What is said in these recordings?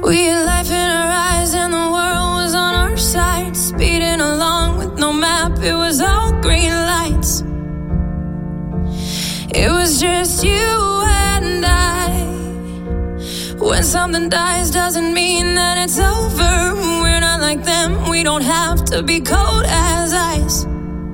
We had life in our eyes and the world was on our side, speeding along with no map, it was all green lights. It was just you and I. When something dies doesn't mean that it's over. We're not like them, we don't have to be cold as ice.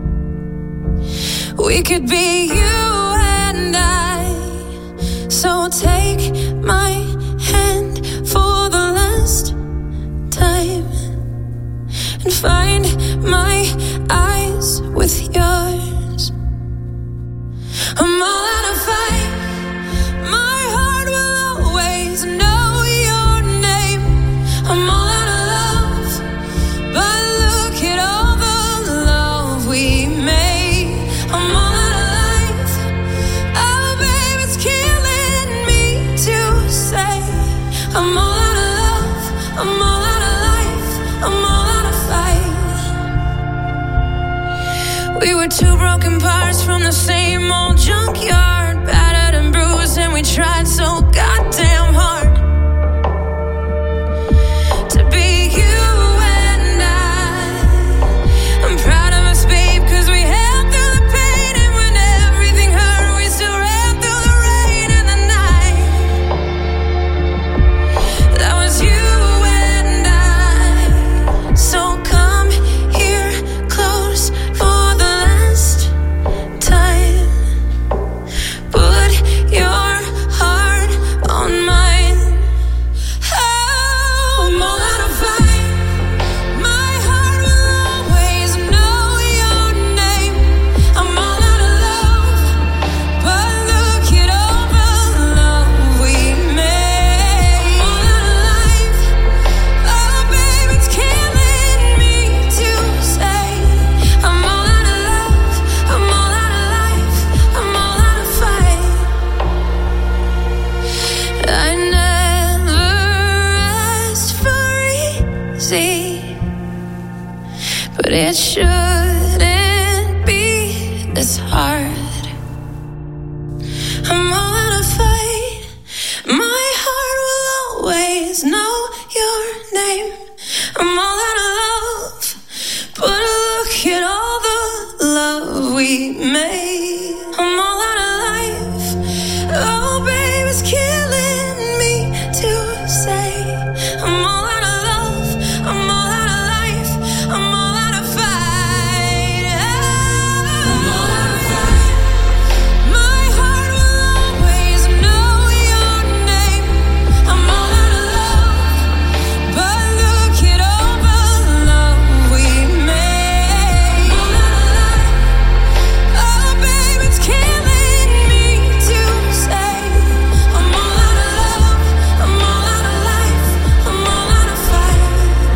We could be you and I. So take my hand for the last time and find my eyes with yours. I'm all out of fight. My heart will always know your name. I'm all out of love, but look at all the love we made. I'm all out of life. Oh, babe, it's killing me to say. I'm all out of love. I'm all out of life. I'm all out of fight. We were two broken parts from the same old junkyard, battered and bruised, and we tried so goddamn hard to be you and I. I'm proud of us, babe, cause we held through the pain, and when everything hurt, we still ran through the rain and the night. That was you and I. So come here close for the last time. Put your heart on mine. Oh, I'm all out of fight. My heart will always know your name. I'm all out of love, but look at all the love we made. I'm all out of life. Oh, babe, it's killing me to say. I'm all out of love. I'm all out of life. I'm all out of fight. I never asked for easy, but it shouldn't be this hard. I'm all out of fight. My heart will always know your name. I'm all out of love, but look at all the love we made. I'm all out of life. Oh, babe, it's killing me to say. I'm all out of love. I'm all out of life. I'm all out of fight. I'm all out of fight. My heart will always know your name. I'm all out of love, but look at all the love we made. I'm all out of life. Oh, babe, it's killing me to say. I'm all out of love. I'm all out of life. I'm all out of fight.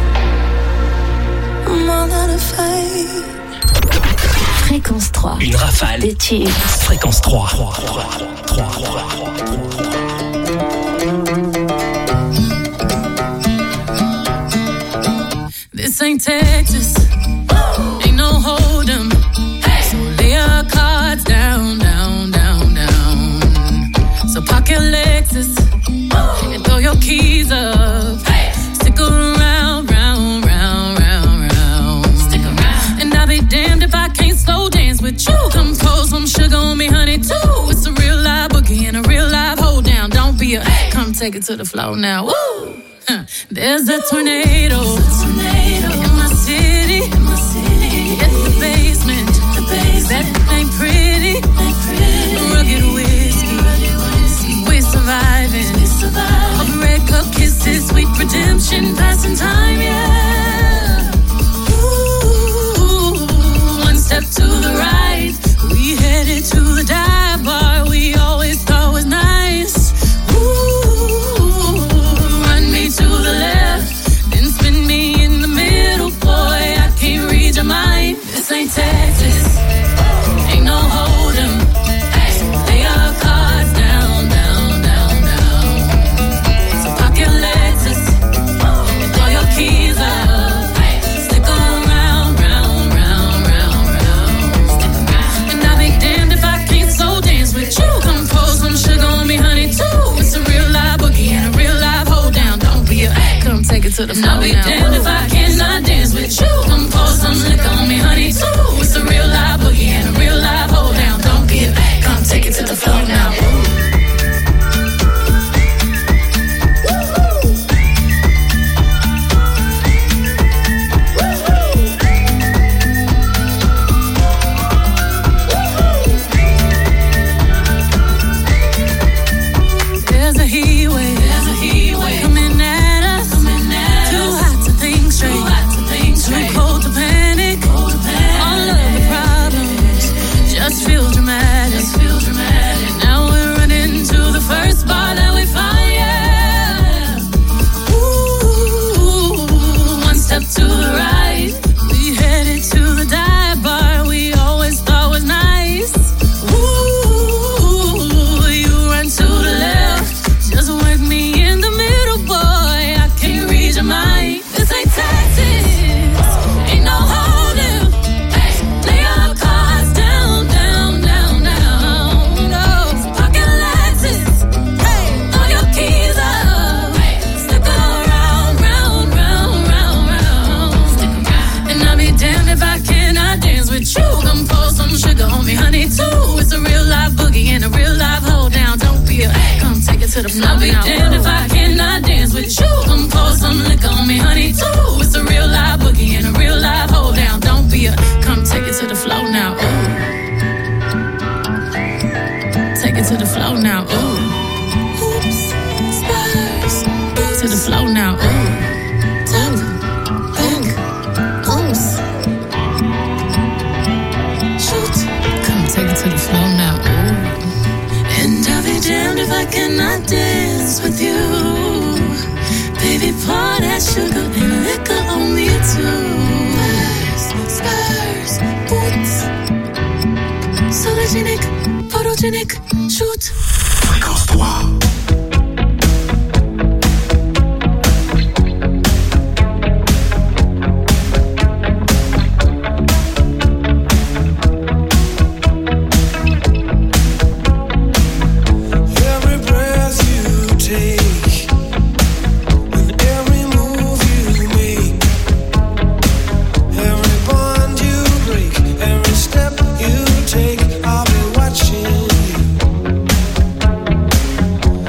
I'm all out of fight. Fréquence 3. Une rafale. Des tubes. Fréquence 3. This ain't Texas. Ain't no hold'em. So lay your cards down, down, down, down. So park your Lexus and throw your keys up. Stick around, round, round, round, round. Stick around. And I'll be damned if I can't slow dance with you. Come pour some sugar on me, honey, too. It's a real live boogie and a real live hold down. Don't be a come take it to the floor now. Woo! There's a tornado in my city, at the basement. That ain't pretty. Rugged whiskey, we're surviving. Of red cup kisses, sweet redemption, passing time, yeah. Ooh, one step to the right, we headed to the dive bar we always thought was nice. Ooh, run me to the left, then spin me in the middle, boy, I can't read your mind. This ain't Texas, ain't no hold'em. Lay your cards down, down, down, down. So pocket Lexus and throw your keys to the floor. I'll be damned if I cannot dance with you. Come pour some liquor on me, honey, too. It's a real live boogie and a real live hold down. Don't give back, come take it to the floor now. I'll be damned if I cannot dance with you. Come pour some liquor on me, honey, too. It's a real live boogie and a real live hold down. Don't be a, come take it to the floor now. Ooh. Take it to the floor now. Ooh. Oops, spurs. To the floor now. Ooh. Top, hook, oops. Shoot. Come take it to the floor now. Ooh. And I'll be damned if I cannot dance with you. Baby, pour that sugar and liquor on me too. Spurs, boots. Sologenic, photogenic, shoot. Fréquence 3. I'll be watching you.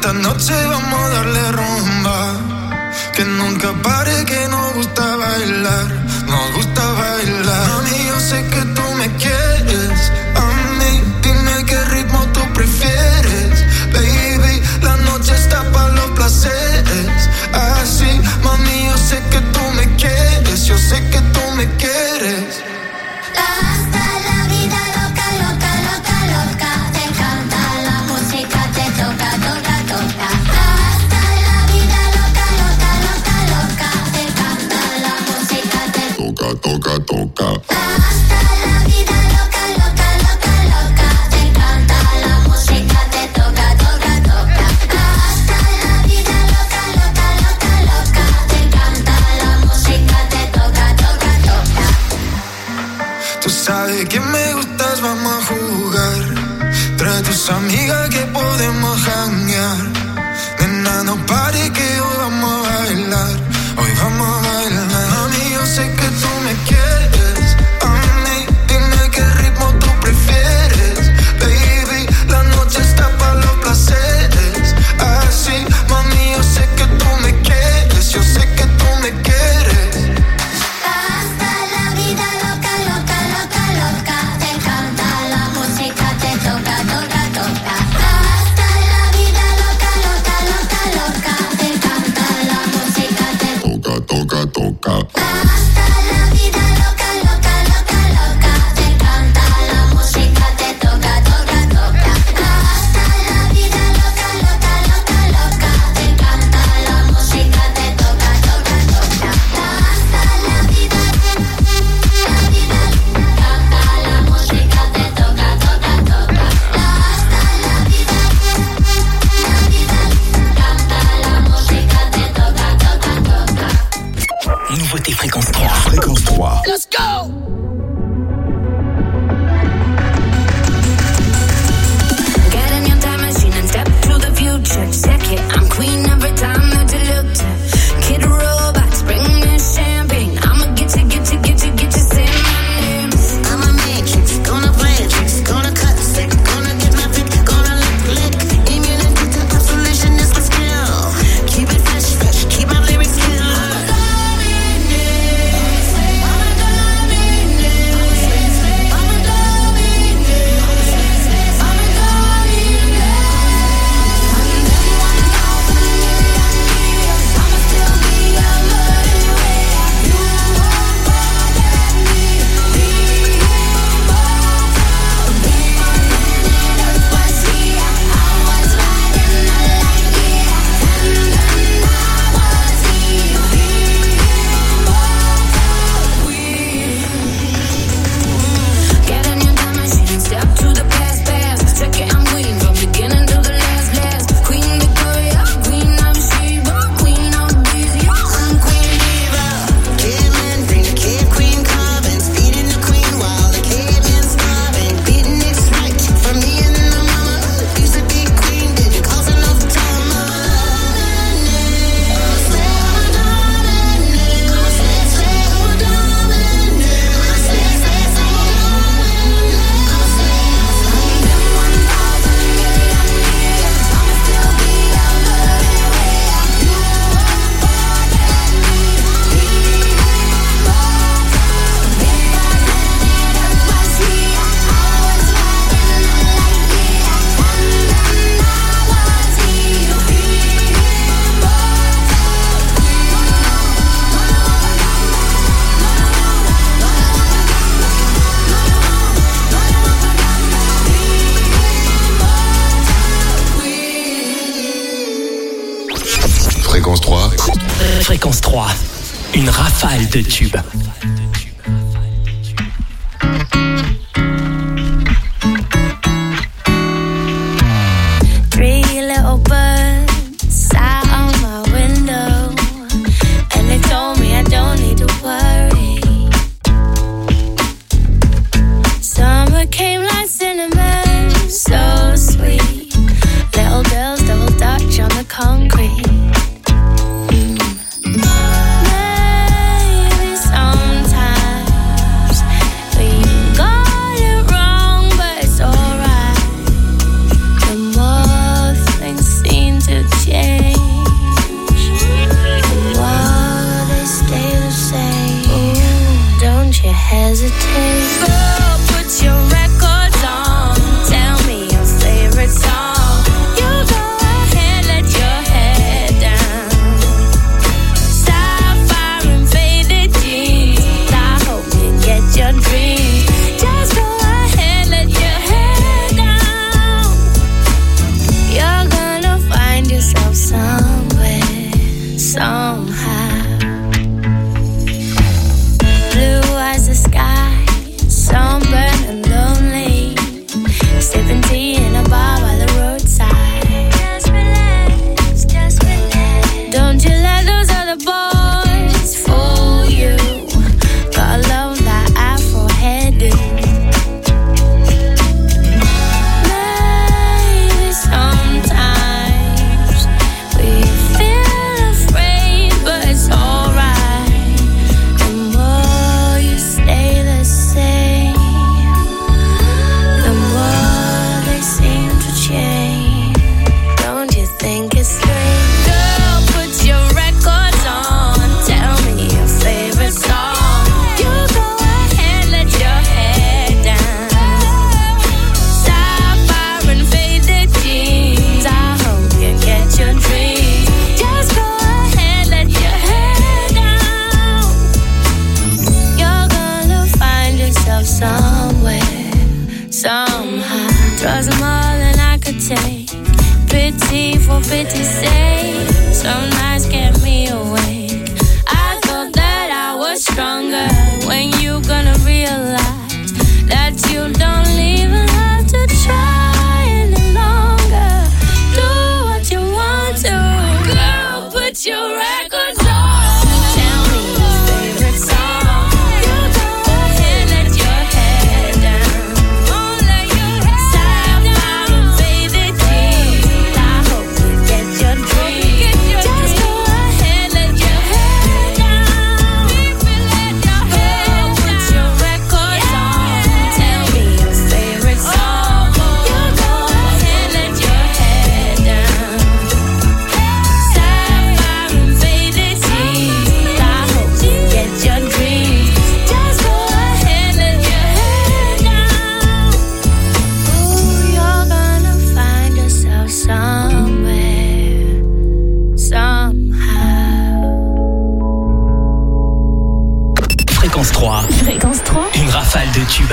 esta noche vamos a darle rumba. Que nunca pare, que nos gusta bailar. Nos gusta bailar. Mami, yo sé que tú me quieres. A mí, dime qué ritmo tú prefieres. Baby, la noche está para los placeres. Así, mami, yo sé que tú me quieres. Yo sé que tú me quieres. Hasta la vida loca, loca, loca, loca. Te encanta la música, te toca, toca, toca. Hasta la vida loca, loca, loca, loca. Te encanta la música, te toca, toca, toca. Hasta la vida loca, loca, loca, loca. Te encanta la música, te toca, toca, toca. Hasta la vida loca, loca, loca, loca. Te encanta la música, te toca, toca, toca. Tú sabes que me gustas, vamos a jugar. Trae tus amigas que podemos janguear. Nena, no pare que hoy vamos a bailar. Hoy vamos a bailar. Mami, yo sé que tú me quieres. A mí, dime qué ritmo tú prefieres. Baby, la noche está para los placeres. Así, mami, yo sé que tú me quieres. Yo sé que tú me quieres. Hasta la vida loca, loca, loca, loca. Te encanta la música, te toca, toca, toca. Hasta la vida loca, loca, loca, loca. Te encanta la música, te toca, toca, toca. Hasta la vida loca, loca, loca, loca. Te encanta la música, te toca, toca, toca. Hasta la vida loca, loca, loca, loca. Te encanta la música, te toca, toca, toca. Hasta la vida, canta la música, te toca, toca, toca. Hasta la vida, canta la música, te toca, toca, toca. Nouveauté Fréquence 3. Fréquence 3. Let's go! Get in your time machine and step to the future. Check it, I'm queen every time that you look to. Kid robots, bring me champagne. I'ma get you, get you, get you, get you, say my name. I'm a matrix, gonna play a tricks, gonna cut sick, gonna get my pick, gonna lick. Immunity to isolation is my skill. Keep it fresh, fresh, keep my lyrics kill. Get in your time machine and step to the past, past. Check it, I'm queen from beginning to the last, last. Queen Victoria, Queen of Sheba, Queen of Breezy. I'm Queen Diva. Cavemen bring the cave queen carvings, feeding the queen while the caveman's starving. Beating it right for me and the mama. Used to be queen, did you cause enough drama? Fréquence 3. Fréquence 3. Une rafale de tubes. Three little birds sat on my window, and they told me I don't need to worry. Summer came like cinnamon, so sweet. Little girls double dutch on the concrete. Maybe sometimes we got it wrong, but it's alright. The more things seem for pity's sake. Some nights kept me awake. I thought that I was stronger. When you gonna realize that you don't even have to try any longer? Do what you want to, girl. Put your records on. Tell me your favorite song. You go ahead, let your head down. Let your head Sapphire and baby teeth. I hope you get your dream. Just go ahead, let your head down. Let your head down. Put your records on. Tell me your favorite song. You go ahead, let your head down. Sapphire and baby teeth. I hope you get your dream. Just go ahead, let your head down. Ooh, you're gonna find yourself somewhere, somehow. Fréquence 3, Fréquence 3. une rafale de tubes.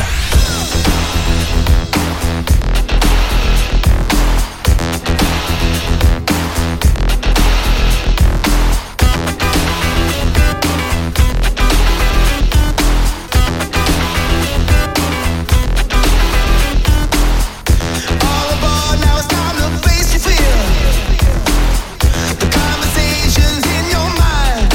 All aboard, now it's time to face your fear. The conversations in your mind.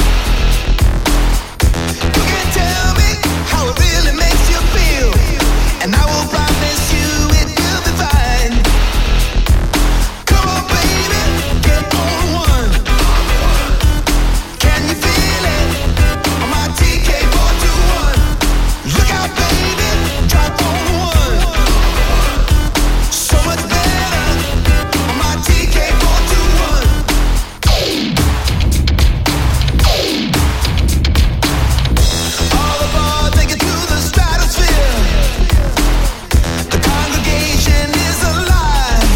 You can tell me how it really makes you feel, and I will promise you it will be fine. Come on, baby, get on one. Can you feel it? On my TK421. Look out, baby, drop on one. So much better on my TK421. All aboard, take it to the stratosphere. The congregation is alive.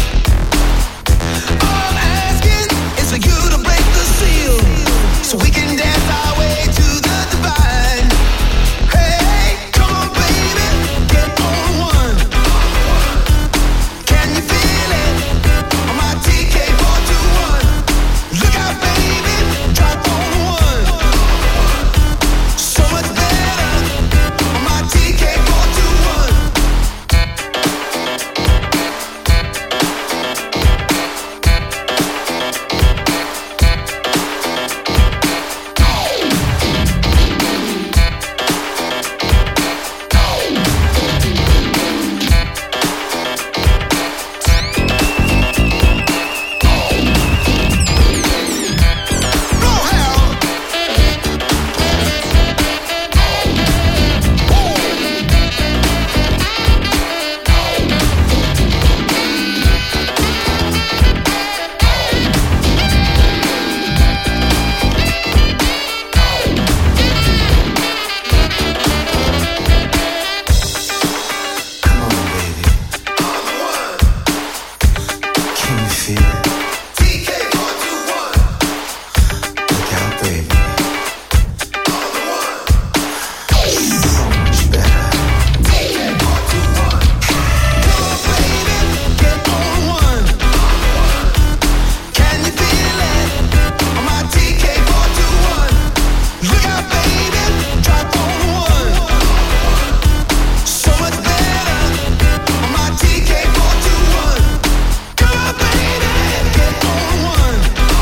All I'm asking is for you to break the seal, so we can dance our way to the divine. Hey, come on, baby, get on one. Can you feel it? On my TK421. Look out, baby, drop on one. So much better on my TK421. Blow hell. Come on, baby. Can you feel it? TK421. Look out, baby. So much better. TK421. Come on, baby, get on one. Can you feel it? On my TK421. Look out, baby, drop on one. So much better on my TK421. Come on, baby, get on one.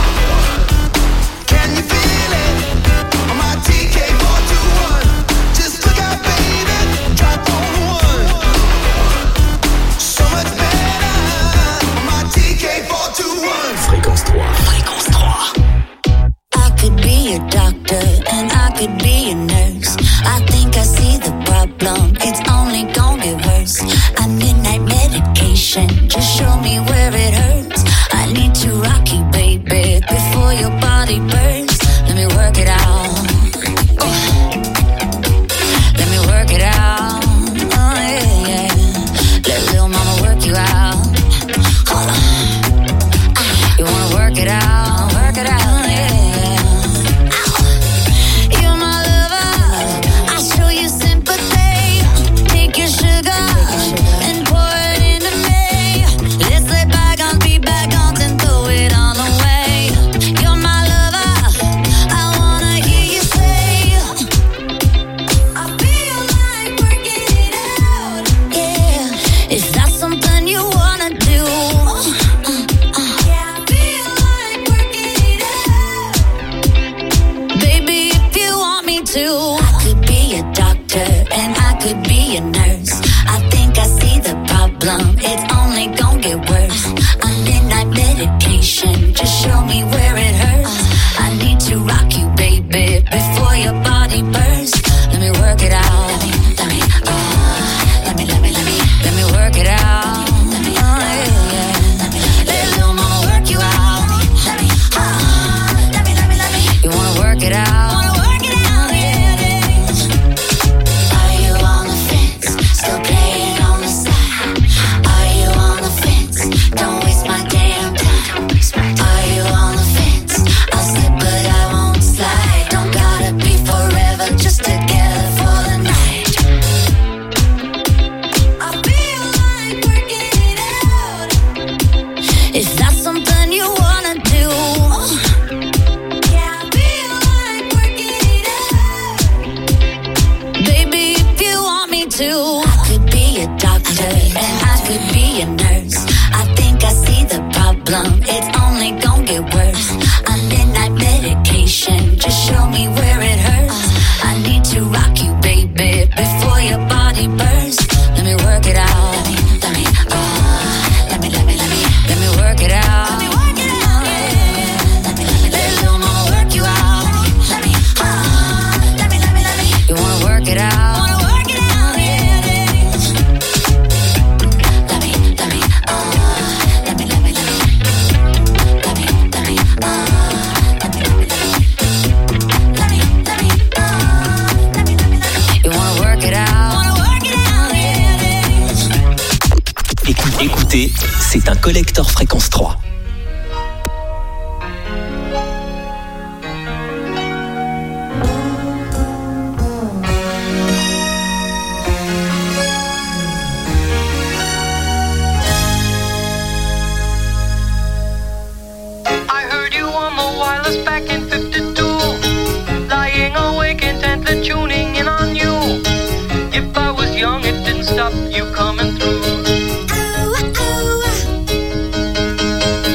Can you feel it? On my TK421. Just look out, baby, drop on one. So much better on my TK421. Fréquence 3. Fréquence 3. I could be a doctor and I could be a nurse. I think I see the problem, it's only gonna get worse. I midnight medication, just show me where it hurts. I need to rock you, baby, before your body bursts. Let me work it out. Let me work it out. Oh yeah, yeah. Let little mama work you out. Hold on. You wanna work it out? Work it out, yeah. You're my lover. I show you sympathy. Take your sugar and pour it into me. Let's let bygones be bygones and throw it midnight medication. Just show me where it hurts. I need to rock you, baby, before your body bursts. Let me work it out. Let me work it out. Let little mama work you out. You wanna work it out? Are you on the fence? Still playing on the side? Are you on the fence? Don't waste my damn time. Are you on the fence? I'll slip but I won't slide. Don't gotta be forever, just together for the night. I feel like working it out. If that's something you wanna do. Yeah, I feel like working it out. Baby, if you want me to, I could be a doctor and I could be a nurse. I think I see the problem, it's only gon' get worse. I'm midnight medication, just show me where it hurts. I need to rock you, baby, before your body bursts. Let me work it out. Let me work it out. Let little mama work you out. You wanna work it out? Écoutez, c'est un collector fréquence 3. I heard you on the wireless back in 52, lying awake intently tuning in on you. If I was young, it didn't stop you coming through.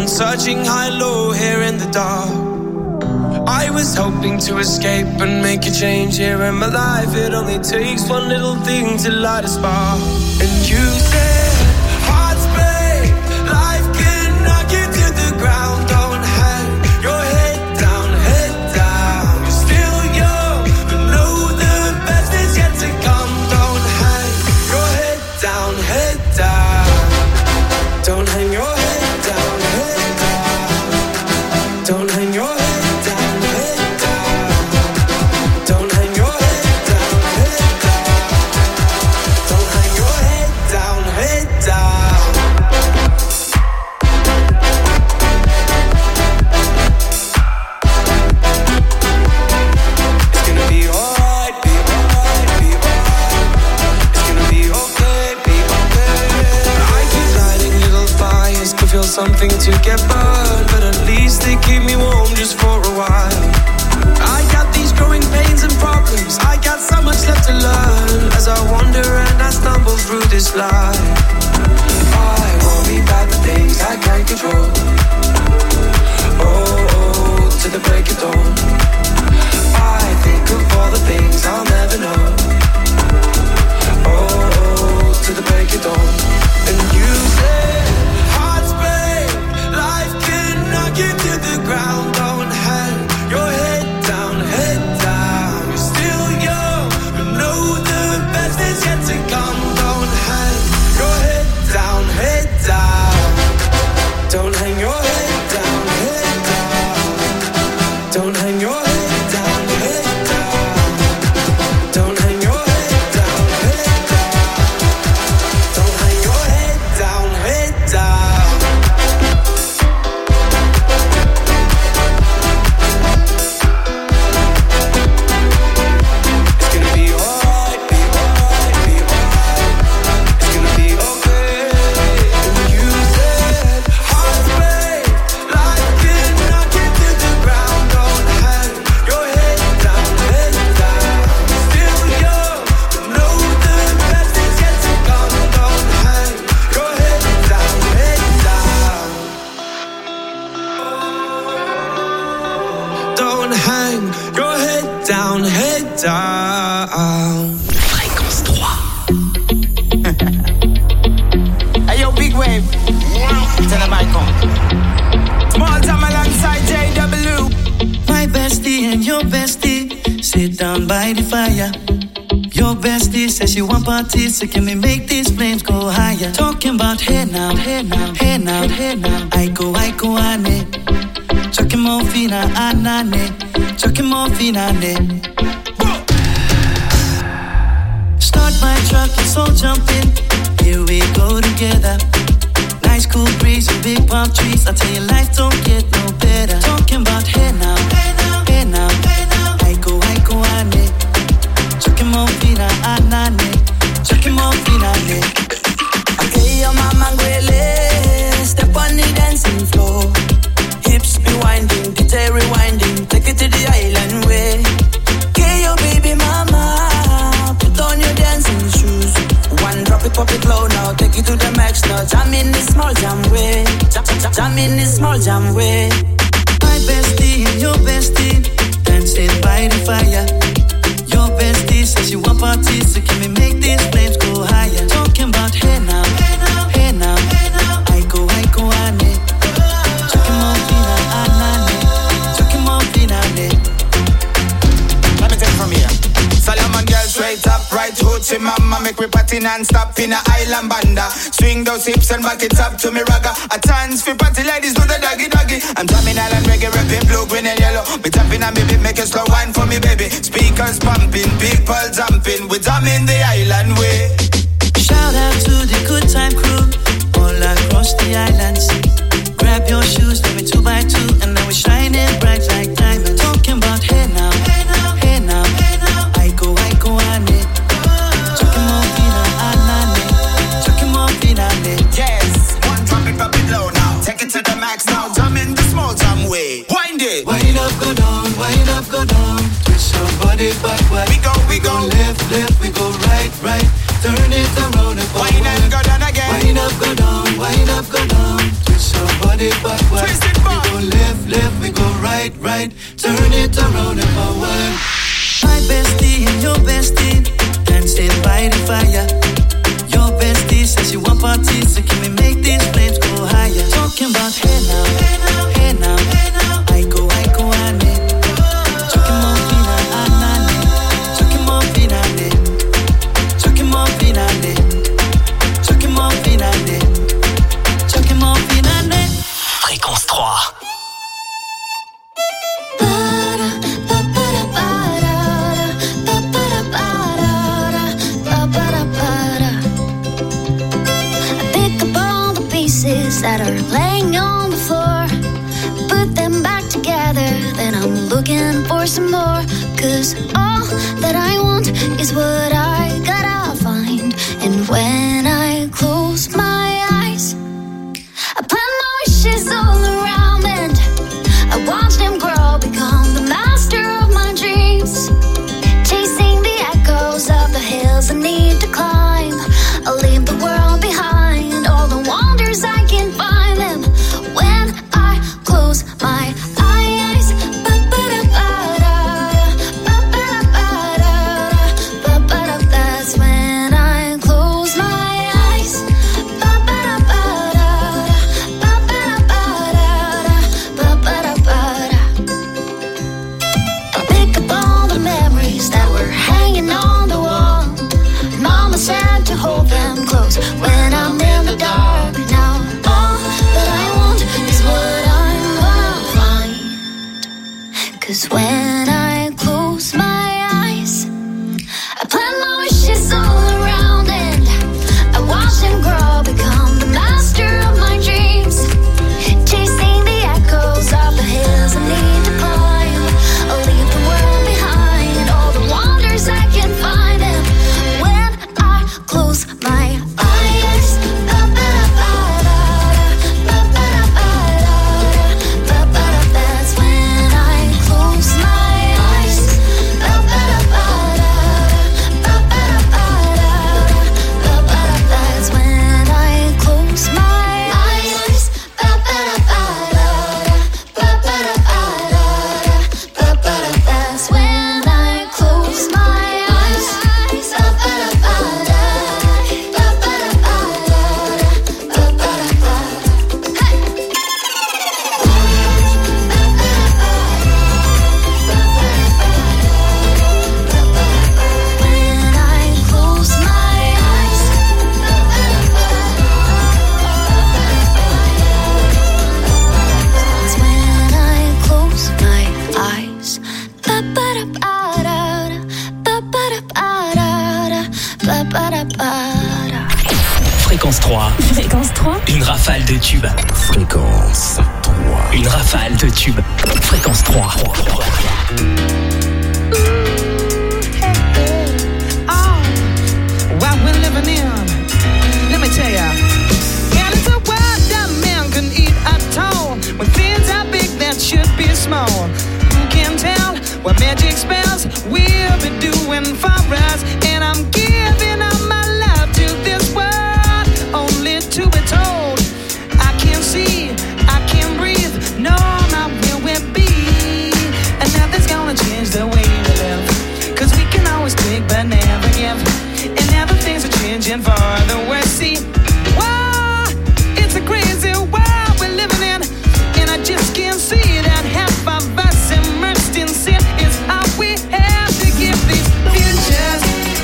searching high-low here in the dark. I was hoping to escape and make a change here in my life. It only takes one little thing to light a spark. And you said, hearts break, life can knock you to the ground. Don't hang your head down, head down. You're still young, but know the best is yet to come. Don't hang your head down, head down. Don't hang your head down, head down. Don't hang your head down, head down. Don't hang your head down, head down. Don't hang your head down, head down. It's gonna be alright, be alright, be alright. It's gonna be okay, be okay. I keep lighting little fires to feel something to get burned, but at least they keep me warm just for a while. I got these growing pains and problems. I got so much left to learn as I wander and I stumble through this life. I worry about the things I can't control. Oh, to the break of dawn. I think of all the things I'll never know. Oh, to the break of dawn. And you say, hearts break, life can knock you to the ground. Don't hang your head down, head down. You're still young, but know the best is yet to come. Don't hang your head down, head down. Don't hang your head down, head down. Don't hang your head down, head down. Don't hang your head down, head down. Don't hang your head down, head down. It's gonna be alright, be alright, be alright. It's gonna be okay. And you said, hearts break, life can knock you to the ground. Don't hang your head down, head down. Still young, but know the best is yet to come. Don't hang your head down, head down. Don't hang your head down, head down. Fréquence 3. Hey yo, big wave. Tell them I come. Small time alongside JW. My bestie and your bestie sit down by the fire. Your bestie says she want parties, so can we make these flames go higher? Talking about hey now, hey now, hey now, hey now. I go, ane. Chucking more fina, anane. Chucking more fina, ane. Start my truck, let's all jump in. Here we go together. Nice cool breeze and big palm trees. I tell you, life don't get no better. Talking about hey now, hey now, hey now, hey now. I go, ane. Chucking more fina, anane. Chucking more fina, ane. Okay, your mama ngwele. Step on the dancing floor. Hips be winding, detail rewinding. Take it to the island way. Okay, your baby mama. Put on your dancing shoes. One drop it, pop it low now. Take it to the max now. Jam in this small jam way. Jam in this small jam way. My bestie and your bestie dancing by the fire. Your bestie says she want parties, so can we make these flames go higher? Talking about hey now, hey now, hey now, hey now. I go, ane. Chucking more fina, anane. Chucking more fina, ane. Let me take it from here. Solomon girl straight up, right hoochie mama. Make me party non-stop in a island banda. Swing those hips and back it up to me ragga. A chance for party ladies do the doggy doggy. I'm jamming island reggae, rapping blue, green and yellow. Me tapping and baby, make a slow wine for me baby. Speakers pumping, people jumping. We jamming the island way. Shout out to the good time crew all across the islands. Grab your shoes, let me 2x2, and now we're shining bright like diamonds. Talking about hey now, hey now, hey now, hey now. I go, ane. Chucking more fina, anane. Chucking more fina, ane. Yes, one drop it low now. Take it to the max now. Jam in the small jam way. Wind it. Wind up, go down, wind up, go down. Twist your body backward. We go left, we go right. Turn it around and forward. Wind up, go down again. Wind up, go down. Twist your body backward. We go left, we go right, turn it around and forward. My bestie and your bestie dancing by the fire. Your bestie says you want parties, so can we make these flames go higher? Talking about hey now, hey now, hey now. I go, I need. Talking more fina, anane. Talking more fina, ne. Talking more fina, ne. Talking more fina, ne. Talking more fina, ne. Fréquence 3. That are laying on the floor, put them back together, then I'm looking for some more. Cause all that I want is what I gotta find. And when I close my eyes, I plant my wishes all around and I watch them grow, become the master of my dreams. Chasing the echoes of the hills I need to climb. I'll leave the world behind, all the wonders I can find them when I close my eyes. That's when I close my eyes. I pick up all the memories that were hanging on the wall. Mama said to hold them close when I'm in the dark. Now all that I want is what I'm gonna find. Cause when I close my eyes, I plant my wishes all around and I watch them grow, become the master of my dreams. Chasing the echoes of the hills I need to climb. I'll leave the world behind, all the wonders I can find them when I close my eyes. That's when I close my eyes. That's when I close my eyes. That's when I close my eyes. When I close my eyes. That's when I close my eyes. Fréquence 3. Fréquence 3. Une rafale de tubes. Fréquence 3. Une rafale de tubes. Fréquence 3. What we're living in, let me tell ya. And it's a world that man can eat at all. When things are big that should be small. Who can tell what magic spells we'll be doing for us? And I'm giving up my love to this world, only to be told I can't see, I can't breathe, no, not where we'll be. And nothing's gonna change the way we live, cause we can always take but never give. And now the things are changing for the worse. See, wow, it's a crazy world we're living in, and I just can't see that half of us immersed in sin is how we have to give these futures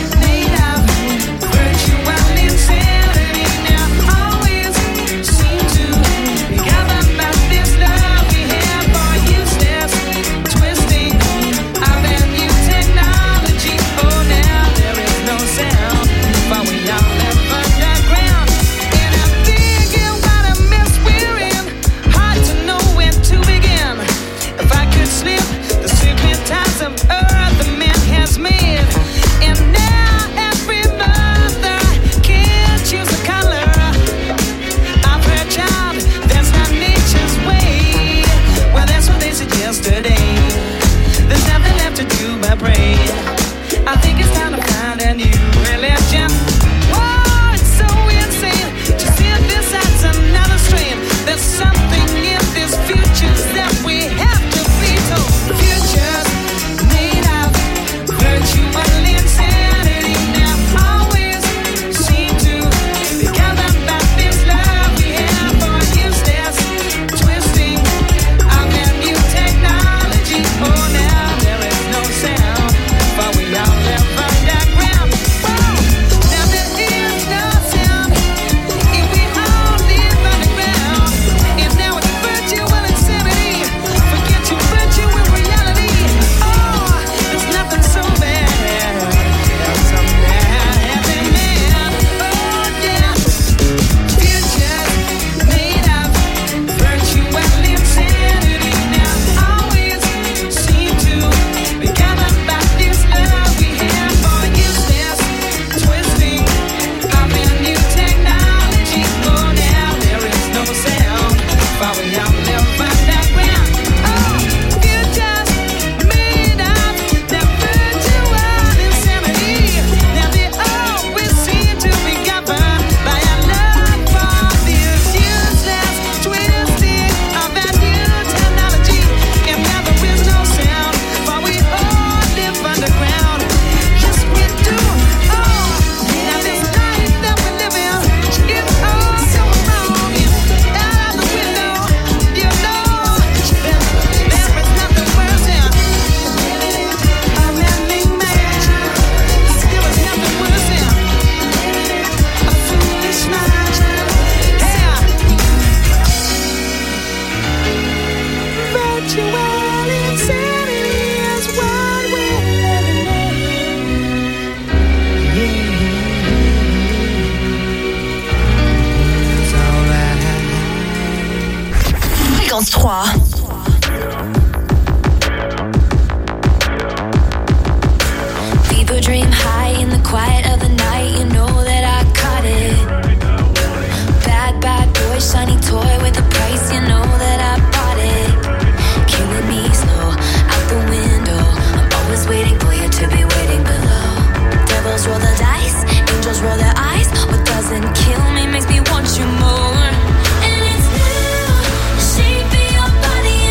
People dream high in the quiet of the night. You know that I caught it. Bad, bad boy, shiny toy with a price. You know that I bought it. Killing me slow, out the window. I'm always waiting for you to be waiting below. Devils roll the dice, angels roll their eyes. What doesn't kill me makes me want you more. And it's new, the shape of your body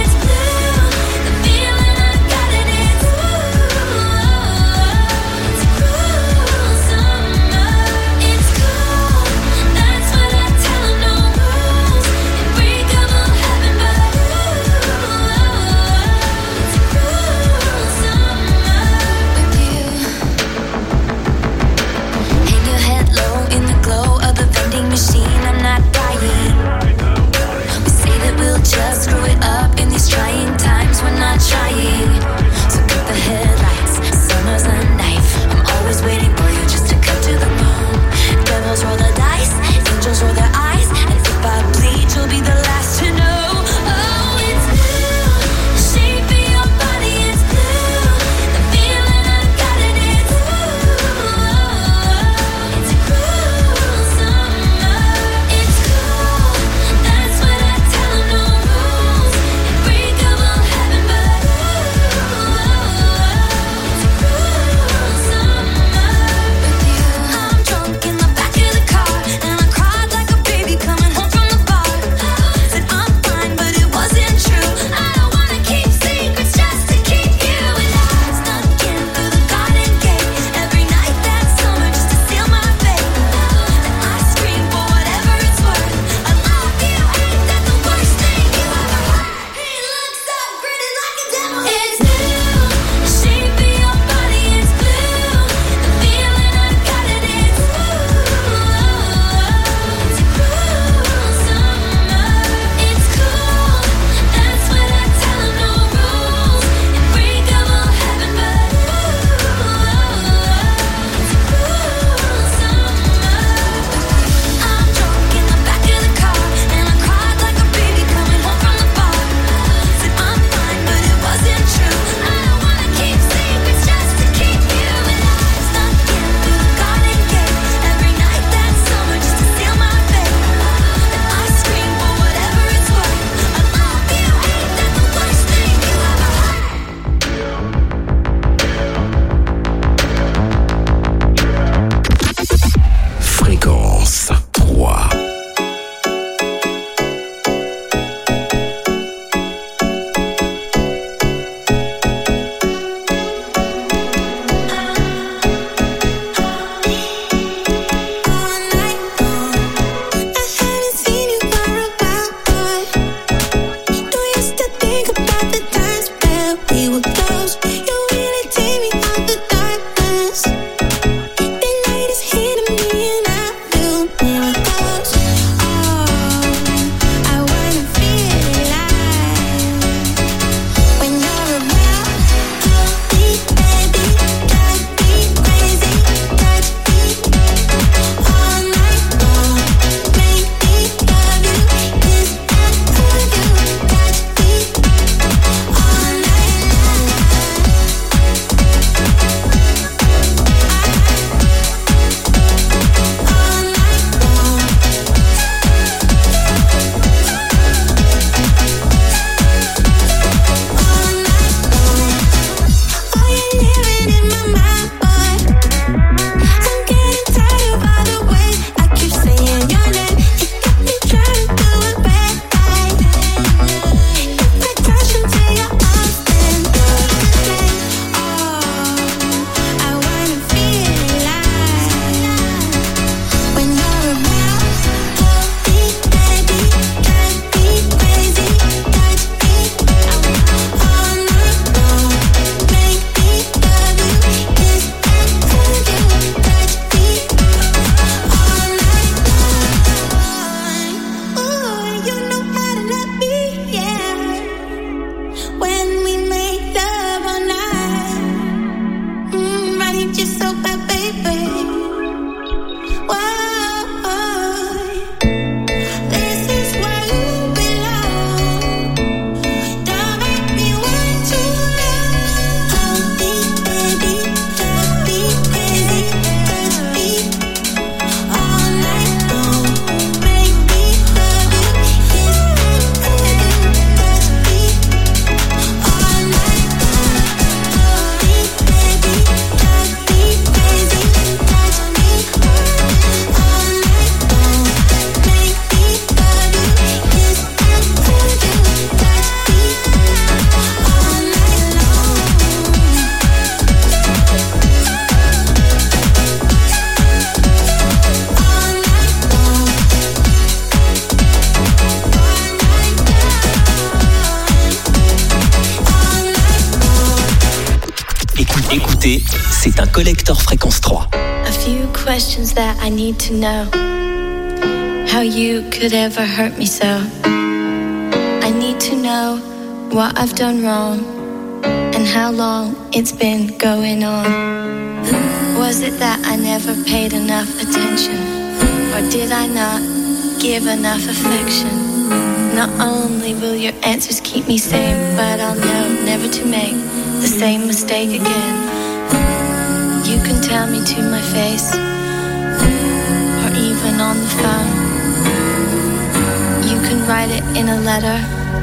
écoutez, c'est un collector Fréquence 3. A few questions that I need to know. How you could ever hurt me so. I need to know what I've done wrong and how long it's been going on. Was it that I never paid enough attention, or did I not give enough affection? Not only will your answers keep me sane, but I'll know never to make the same mistake again. You can tell me to my face, or even on the phone. You can write it in a letter.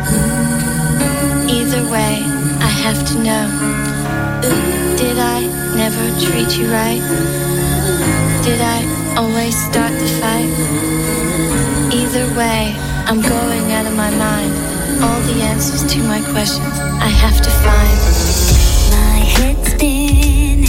Either way, I have to know. Did I never treat you right? Did I always start the fight? Either way, I'm going out of my mind. All the answers to my questions I have to find. My head's spinning.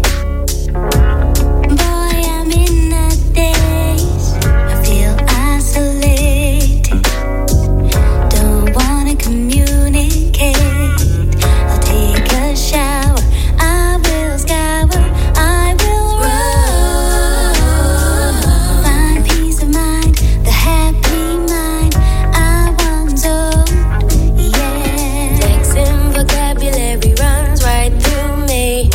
Boy, I'm in a daze. I feel isolated. Don't wanna communicate. I'll take a shower. I will scour. I will run. Find peace of mind, the happy mind I once owned. Yeah. Flex and vocabulary runs right through me.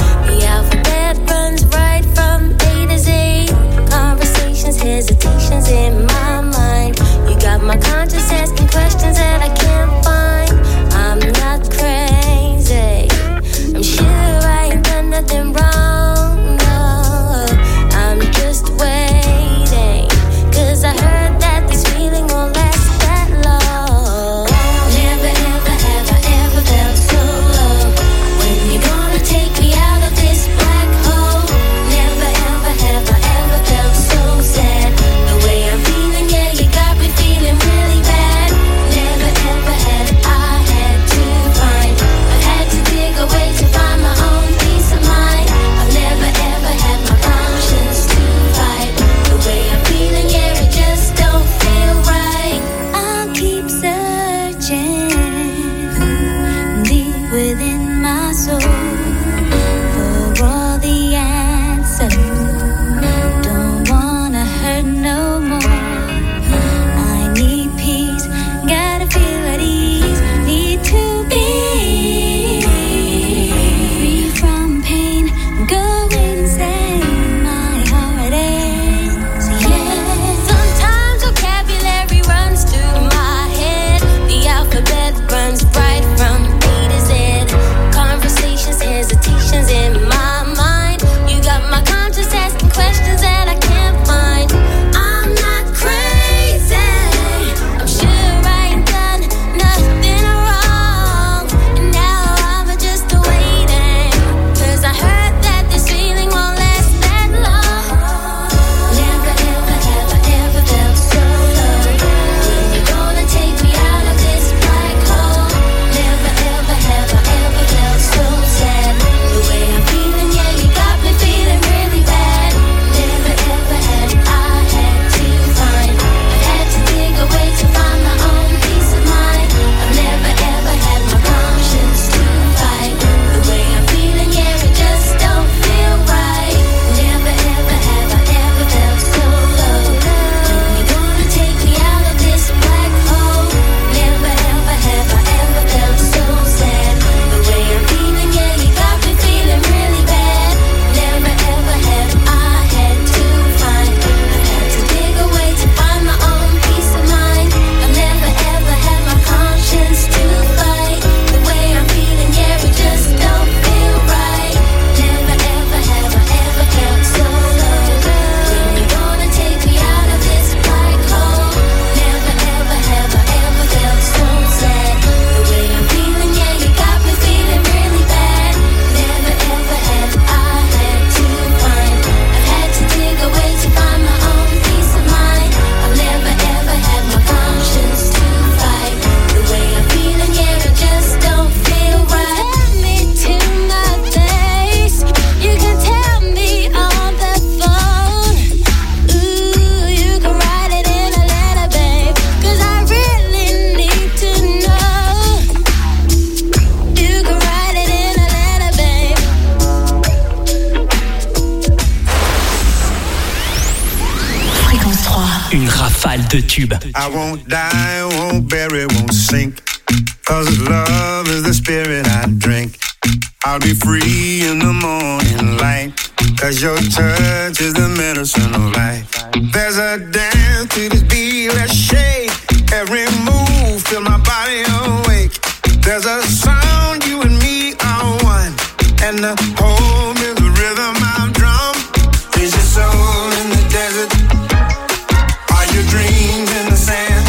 rafale de tubes. I won't die, won't bury, won't sink. 'Cause love is the spirit I drink. I'll be free in the morning light. 'Cause your touch is the medicine of life. There's a dance to this beat, let's shake. Every move, feel my body awake. There's a sound, you and me are one. And the home is the rhythm of drum. Is your soul in the desert? Are your dreams in the sand?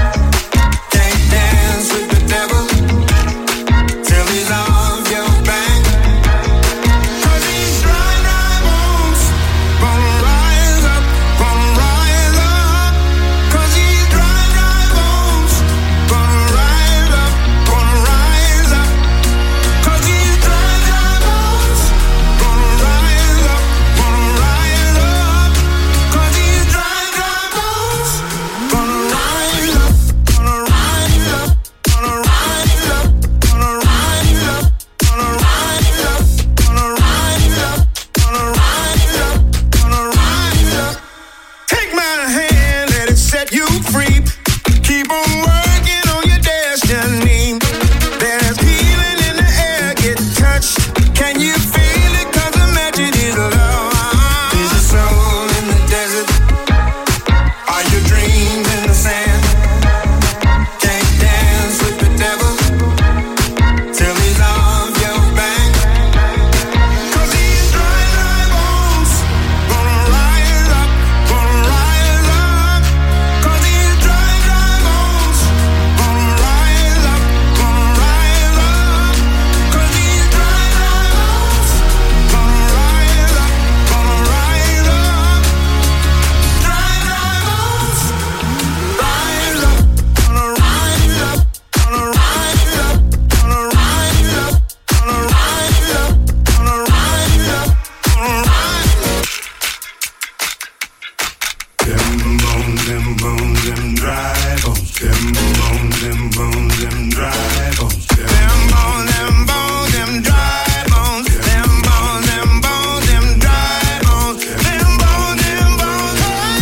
Can't dance with the devil till he's off your back. 'Cause these dry, dry bones gonna rise up, gonna rise up. 'Cause these dry, dry bones gonna rise up, gonna rise up. 'Cause these dry, dry bones gonna rise up, gonna rise up. 'Cause these dry, dry bones gonna rise up, gonna rise up, gonna rise up, gonna rise up, gonna rise up, gonna rise up, gonna rise up, gonna rise up. Take my hand, let it set you free. Keep on working on your destiny. There's healing in the air, get touched. Can you feel it? 'Cause the magic is love. Is your soul in the desert? Are your dreams in the sand? Can't dance with the devil till he's off your back. 'Cause these dry, dry bones gonna rise up, gonna rise up. 'Cause these dry, dry bones gonna rise up, gonna rise up. 'Cause these dry, dry bones gonna rise up, gonna rise up. Dry, dry bones rise up, gonna rise up, gonna rise up, gonna rise up, gonna rise up, gonna rise up, gonna rise up. Them bones, them dry bones. Them bones, them bones, them dry bones. Them bones, them bones, them dry bones. Them bones, them bones, them dry bones. Them bones, them bones.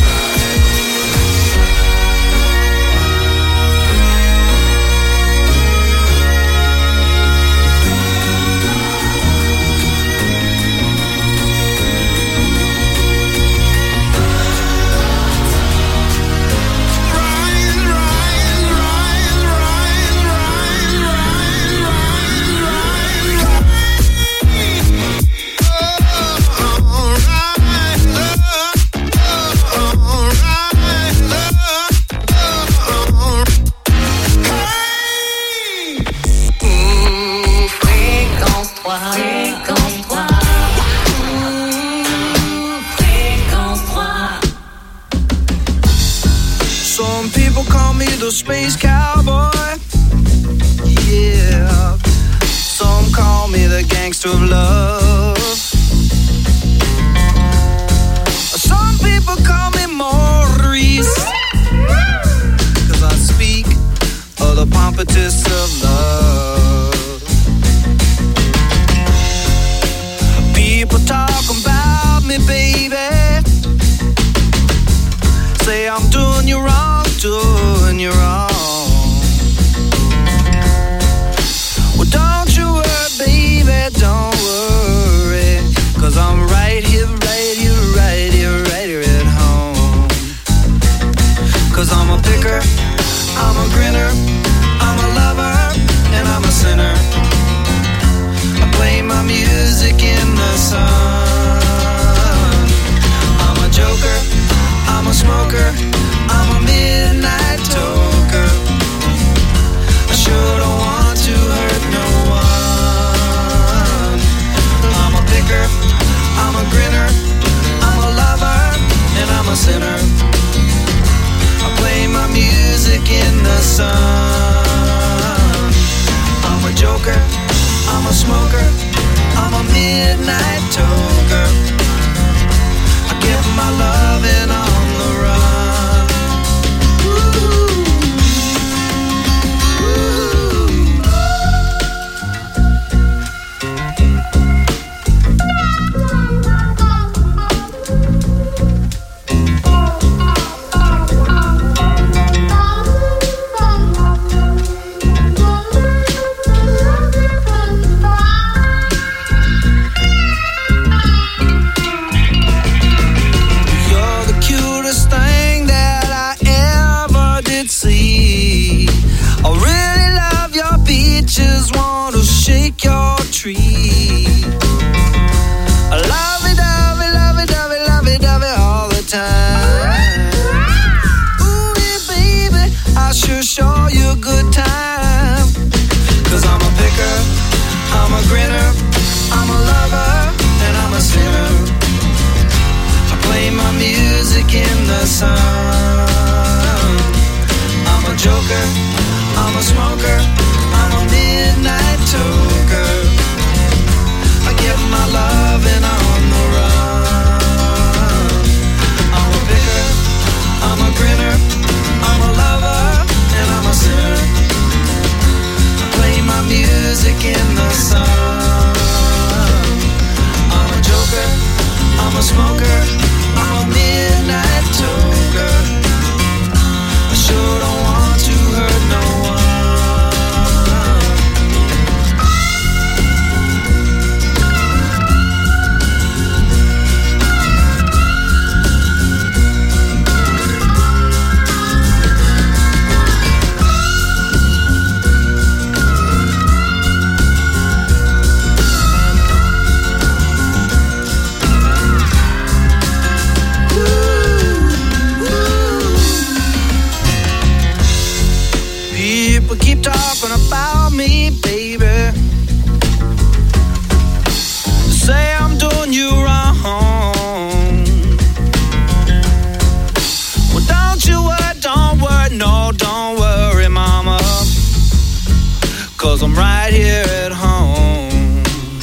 Fréquence 3. Fréquence 3. Fréquence 3. Some people call me the space cowboy. Yeah. Some call me the gangster of love. Some people call me Maurice. 'Cause I speak of the pompatus of love. People talk about me, baby. Say I'm doing you wrong, doing you wrong. Well, don't you worry, baby, don't worry. 'Cause I'm right here, right here, right here, right here at home. 'Cause I'm a picker, I'm a grinner, I'm a lover, and I'm a sinner. I play my music in the sun. I'm a joker, I'm a smoker, I'm a midnight toker. I sure don't want to hurt no one. I'm a picker, I'm a grinner, I'm a lover, and I'm a sinner. I play my music in the sun. I'm a joker, I'm a smoker, I'm a midnight toker. I give my loving on the run. sun. I'm a joker, I'm a smoker, I'm a midnight toker. I get my loving on the run. I'm a picker, I'm a grinner, I'm a lover, and I'm a sinner. I play my music in the sun. I'm a joker, I'm a smoker, I'm a midnight toker. I sure don't want to hurt no one. People keep talking about me, baby. Say I'm doing you wrong. Well, don't you worry, no, don't worry, mama. 'Cause I'm right here at home.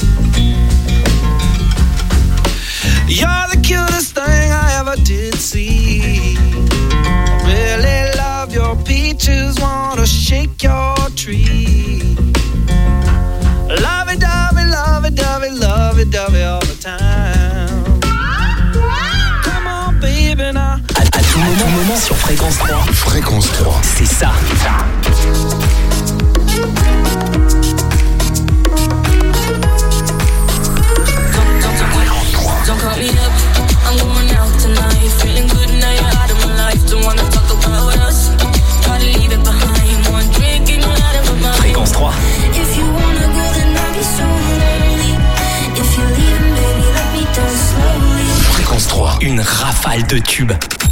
You're the cutest thing I ever did see. I really love your peaches, wanna shake your tree. Lovey-dovey, lovey-dovey, lovey-dovey all the time. Come on, baby, now. À tout moment sur Fréquence 3. Fréquence 3. C'est ça. Don't call me up, I'm going out tonight. Feeling good now you're out of my life. Don't wanna talk about us, try to leave it behind. One drink and you're out of my mind. Fréquence 3. If you wanna go, then I'll be so lonely. If you're leaving, baby, let me down slowly. Fréquence 3. Une rafale de tubes.